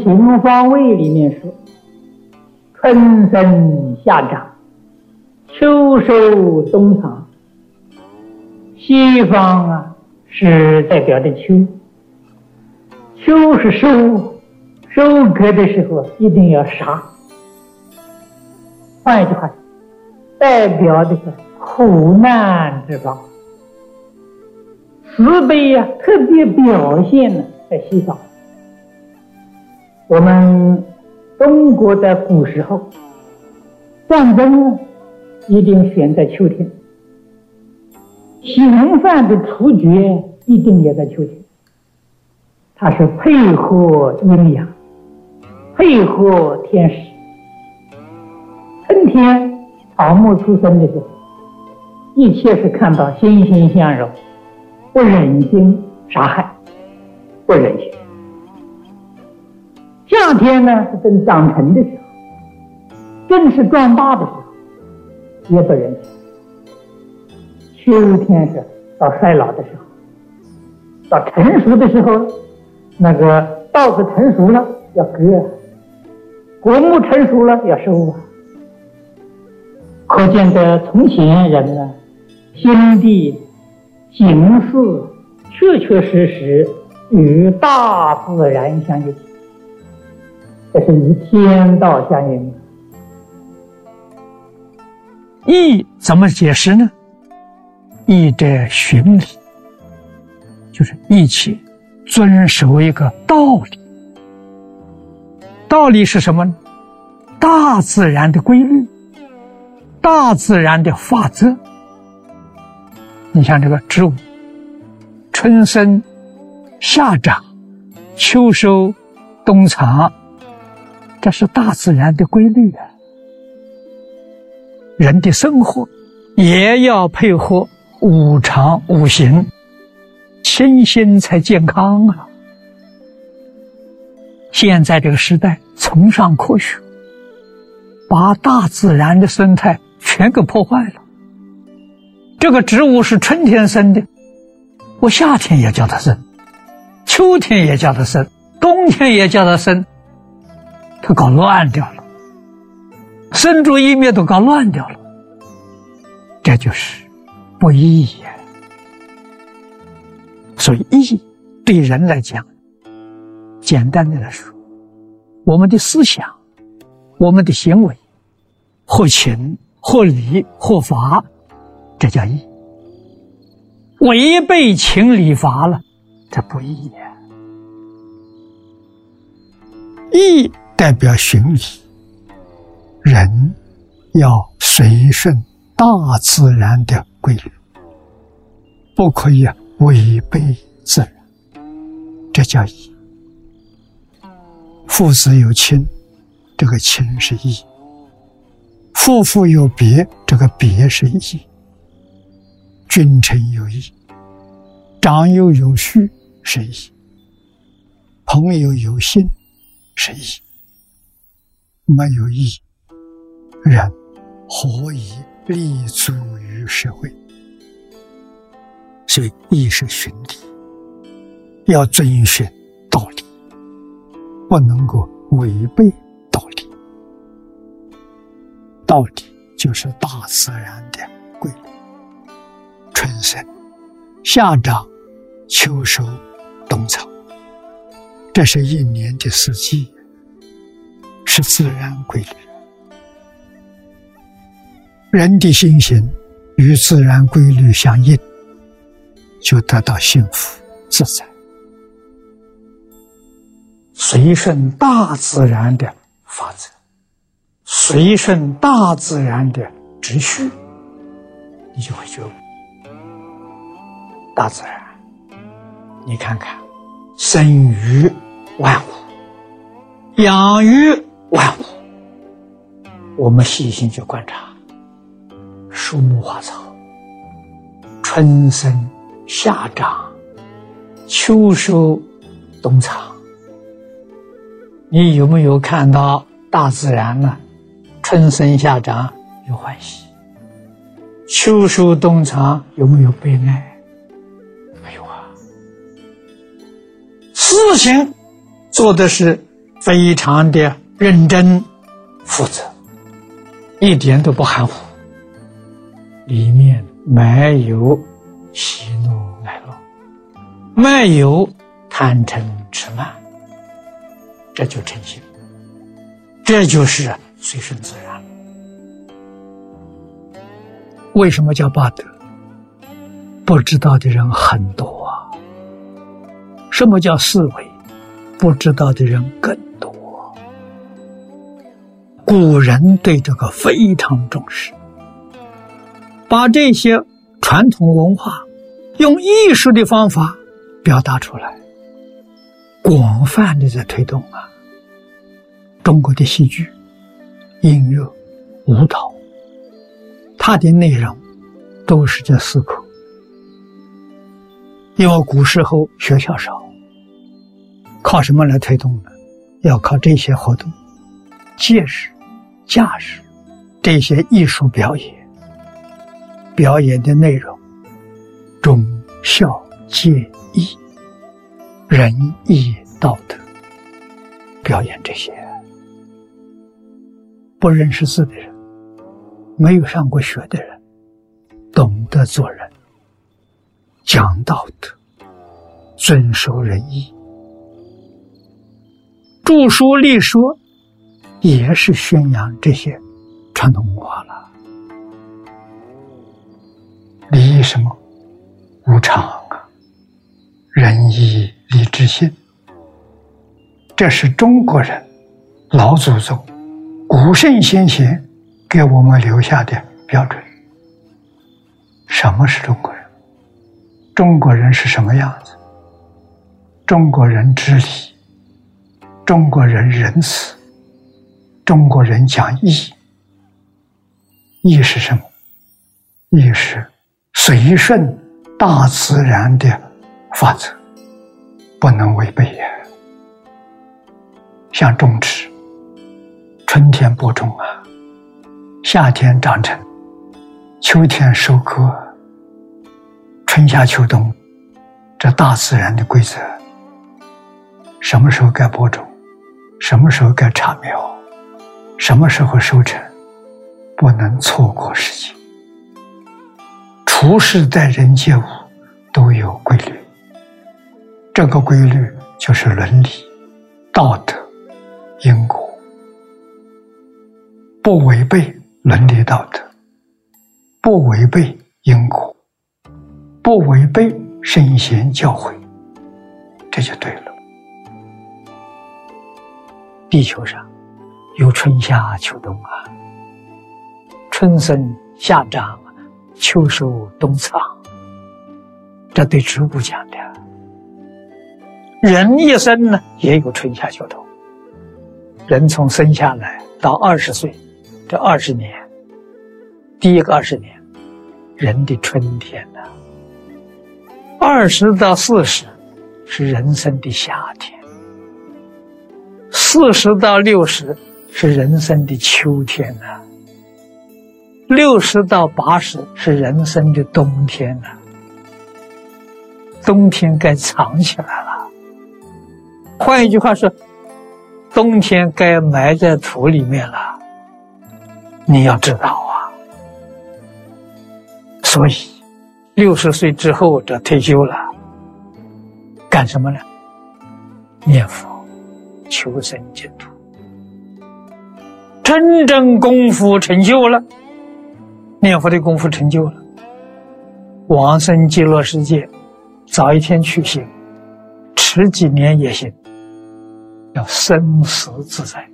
行方位里面说，春生夏长，秋收冬藏。西方是代表着秋，秋是收割的时候一定要杀。换一句话，代表的是苦难之方。慈悲特别表现了在西方。我们中国的古时候，战争一定选在秋天，刑犯的处决一定也在秋天。它是配合阴阳，配合天时。春天草木出生的时候，一切是看到欣欣向荣，不忍心杀害，不忍心。夏天呢是正长成的时候，正是壮大的时候，也不忍心。秋天是到衰老的时候，到成熟的时候，那个稻子成熟了要割，果木成熟了要收啊。可见的从前人心地行事确确实实与大自然相应，这是与天道相应。 义怎么解释呢？义者循理，就是一切遵守一个道理。道理是什么呢？大自然的规律，大自然的法则。你像这个植物，春生夏长，秋收冬藏，这是大自然的规律啊。人的生活也要配合五常五行，身心才健康啊。现在这个时代崇尚科学，把大自然的生态全给破坏了。这个植物是春天生的，我夏天也叫它生，秋天也叫它生，冬天也叫它生，它搞乱掉了，生住异灭都搞乱掉了，这就是不义呀。所以义对人来讲，简单的来说，我们的思想，我们的行为，或情或理或法，这叫义。违背情理法了，这不义呀。义代表循理，人要随顺大自然的规律，不可以违背自然，这叫义。父子有亲，这个亲是义；夫妇有别，这个别是义；君臣有义，长幼有序是义；朋友有信是义。没有义，人何以立足于社会？所以义是循理，要遵循道理，不能够违背道理。道理就是大自然的规律，春生夏长秋收冬藏，这是一年的四季，是自然规律。人的心行与自然规律相应，就得到幸福自在。随顺大自然的法则，随顺大自然的秩序，你就会觉悟。大自然，你看看，生于万物，养于万物。我们细心去观察，树木花草，春生夏长，秋收冬藏。你有没有看到大自然呢？春生夏长有欢喜，秋收冬藏有没有悲哀？没有啊。事情做的是非常的认真负责，一点都不含糊，里面没有喜怒哀乐，没有贪嗔痴慢，这就成心，这就是随顺自然。为什么叫八德？不知道的人很多啊。什么叫四维？不知道的人更多。古人对这个非常重视，把这些传统文化用艺术的方法表达出来，广泛的在推动啊。中国的戏剧、音乐、舞蹈，它的内容都是这四科。因为古时候学校少，靠什么来推动呢？要靠这些活动，借势、架势，这些艺术表演，表演的内容忠孝节义、仁义道德，表演这些。不认识字的人，没有上过学的人，懂得做人，讲道德，遵守仁义。著书立说也是宣扬这些传统文化了。礼什么？无常啊，仁义礼智信，这是中国人老祖宗古圣先贤给我们留下的标准。什么是中国人？中国人是什么样子？中国人知礼，中国人仁慈，中国人讲义。义是什么？义是随顺大自然的法则，不能违背也。像种植，春天播种啊，夏天长成，秋天收割，春夏秋冬，这大自然的规则。什么时候该播种，什么时候该插苗，什么时候收成，不能错过时机。处事待人接物都有规律，这个规律就是伦理、道德、因果，不违背伦理道德，不违背因果，不违背圣贤教诲，这就对了。地球上有春夏秋冬啊，春生夏长，秋收冬藏，这对植物讲的。人一生呢也有春夏秋冬，人从生下来到20岁，这20年，第一个20年，人的春天呢，20到40是人生的夏天，40到60是人生的秋天呐，60到80是人生的冬天呐。冬天该藏起来了，换一句话说，冬天该埋在土里面了。你要知道啊，所以60岁之后这退休了，干什么呢？念佛，求生净土，真正功夫成就了，念佛的功夫成就了，往生极乐世界，早一天去行，迟几年也行，要生死自在。